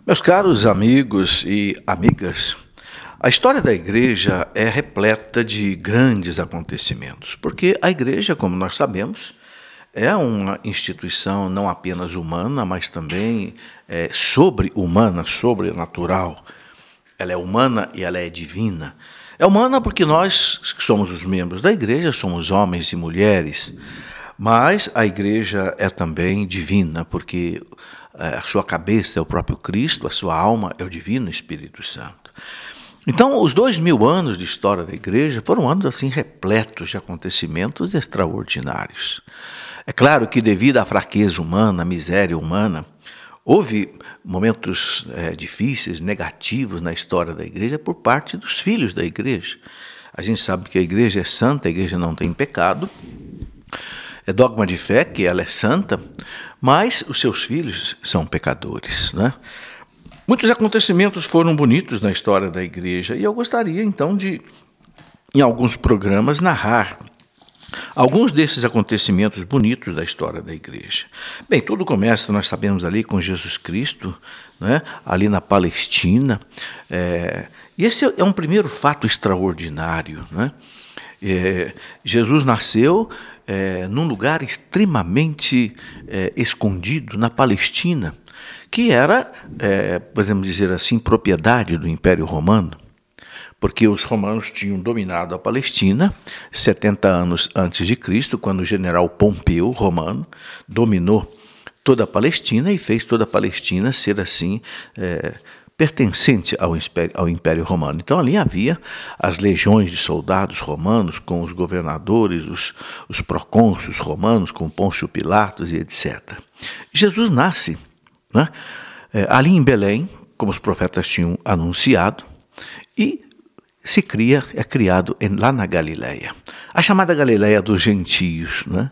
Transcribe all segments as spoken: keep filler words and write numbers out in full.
Meus caros amigos e amigas, a história da igreja é repleta de grandes acontecimentos, porque a igreja, como nós sabemos, é uma instituição não apenas humana, mas também é, sobre-humana, sobrenatural. Ela é humana e ela é divina. É humana porque nós, que somos os membros da igreja, somos homens e mulheres, mas a igreja é também divina, porque a sua cabeça é o próprio Cristo, a sua alma é o Divino Espírito Santo. Então, os dois mil anos de história da igreja foram anos assim repletos de acontecimentos extraordinários. É claro que devido à fraqueza humana, à miséria humana, houve momentos é, difíceis, negativos na história da igreja por parte dos filhos da igreja. A gente sabe que a igreja é santa, a igreja não tem pecado. É dogma de fé que ela é santa, mas os seus filhos são pecadores, né? Muitos acontecimentos foram bonitos na história da igreja e eu gostaria então de, em alguns programas, narrar alguns desses acontecimentos bonitos da história da igreja. Bem, tudo começa, nós sabemos, ali com Jesus Cristo, né? Ali na Palestina, é, e esse é um primeiro fato extraordinário, né? É, Jesus nasceu é, num lugar extremamente é, escondido, na Palestina, que era, é, podemos dizer assim, propriedade do Império Romano, porque os romanos tinham dominado a Palestina setenta anos antes de Cristo, quando o general Pompeu, romano, dominou toda a Palestina e fez toda a Palestina ser assim, é, pertencente ao Império, ao Império Romano. Então ali havia as legiões de soldados romanos, com os governadores, os, os procônsulos romanos, com Pôncio Pilatos e etcétera. Jesus nasce, né, é, ali em Belém, como os profetas tinham anunciado, e se cria, é criado em, lá na Galileia, a chamada Galileia dos gentios, né?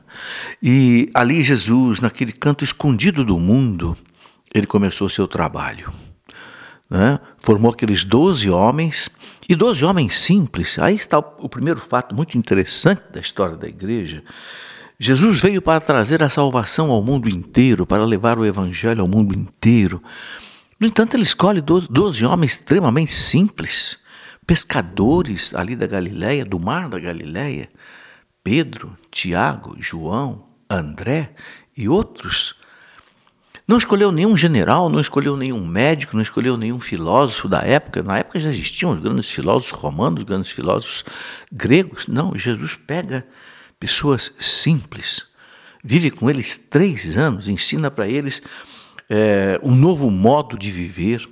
E ali Jesus, naquele canto escondido do mundo, ele começou o seu trabalho, né? Formou aqueles doze homens, e doze homens simples. Aí está o, o primeiro fato muito interessante da história da igreja. Jesus veio para trazer a salvação ao mundo inteiro, para levar o evangelho ao mundo inteiro. No entanto, ele escolhe doze homens extremamente simples, pescadores ali da Galileia, do mar da Galileia, Pedro, Tiago, João, André e outros. Não escolheu nenhum general, não escolheu nenhum médico, não escolheu nenhum filósofo da época. Na época já existiam os grandes filósofos romanos, os grandes filósofos gregos. Não, Jesus pega pessoas simples, vive com eles três anos, ensina para eles é, um novo modo de viver.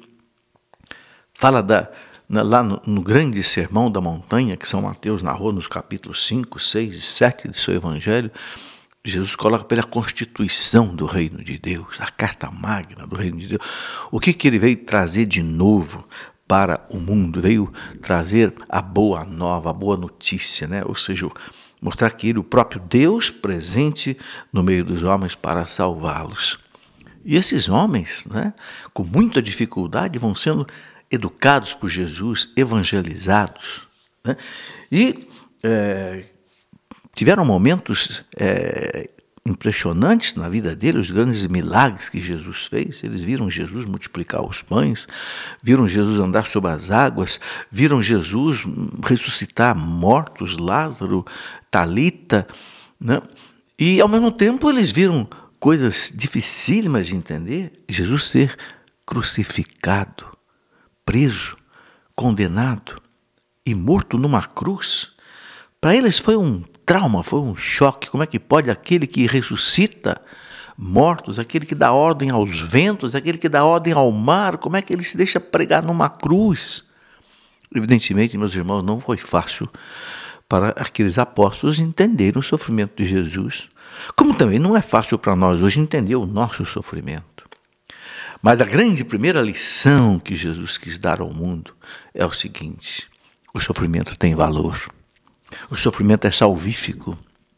Fala da, na, lá no, no grande sermão da montanha, que São Mateus narrou nos capítulos cinco, seis e sete de seu evangelho. Jesus coloca pela constituição do reino de Deus, a carta magna do reino de Deus. O que, que ele veio trazer de novo para o mundo? Veio trazer a boa nova, a boa notícia, né? Ou seja, mostrar que ele, o próprio Deus, presente no meio dos homens para salvá-los. E esses homens, né, com muita dificuldade, vão sendo educados por Jesus, evangelizados, né? E é, tiveram momentos é, impressionantes na vida deles, os grandes milagres que Jesus fez. Eles viram Jesus multiplicar os pães, viram Jesus andar sobre as águas, viram Jesus ressuscitar mortos, Lázaro, Talita, né? E ao mesmo tempo eles viram coisas dificílimas de entender: Jesus ser crucificado, preso, condenado e morto numa cruz. Para eles foi um trauma, foi um choque. Como é que pode aquele que ressuscita mortos, aquele que dá ordem aos ventos, aquele que dá ordem ao mar, como é que ele se deixa pregar numa cruz? Evidentemente, meus irmãos, não foi fácil para aqueles apóstolos entenderem o sofrimento de Jesus, como também não é fácil para nós hoje entender o nosso sofrimento. Mas a grande primeira lição que Jesus quis dar ao mundo é o seguinte: o sofrimento tem valor. O sofrimento é salvífico.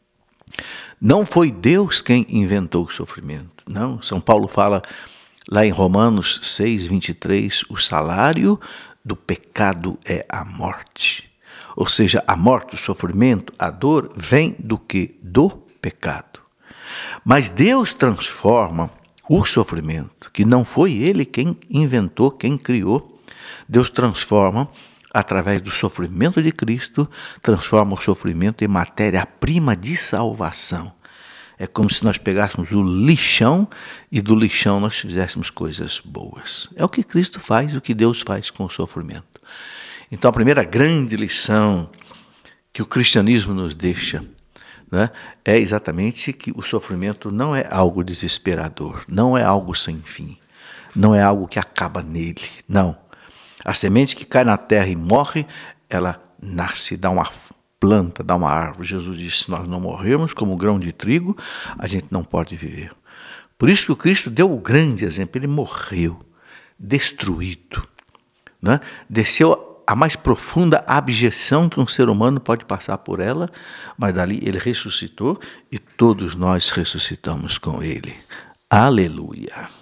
Não foi Deus quem inventou o sofrimento. Não, São Paulo fala lá em Romanos seis, vinte e três, o salário do pecado é a morte. Ou seja, a morte, o sofrimento, a dor vem do quê? Do pecado. Mas Deus transforma o sofrimento, que não foi ele quem inventou, quem criou, Deus transforma através do sofrimento de Cristo, transforma o sofrimento em matéria-prima de salvação. É como se nós pegássemos o lixão e do lixão nós fizéssemos coisas boas. É o que Cristo faz, o que Deus faz com o sofrimento. Então a primeira grande lição que o cristianismo nos deixa, né, é exatamente que o sofrimento não é algo desesperador, não é algo sem fim, não é algo que acaba nele, não. A semente que cai na terra e morre, ela nasce, dá uma planta, dá uma árvore. Jesus disse, se nós não morrermos como grão de trigo, a gente não pode viver. Por isso que o Cristo deu o grande exemplo, ele morreu, destruído, né? Desceu a mais profunda abjeção que um ser humano pode passar por ela, mas dali ele ressuscitou e todos nós ressuscitamos com ele. Aleluia!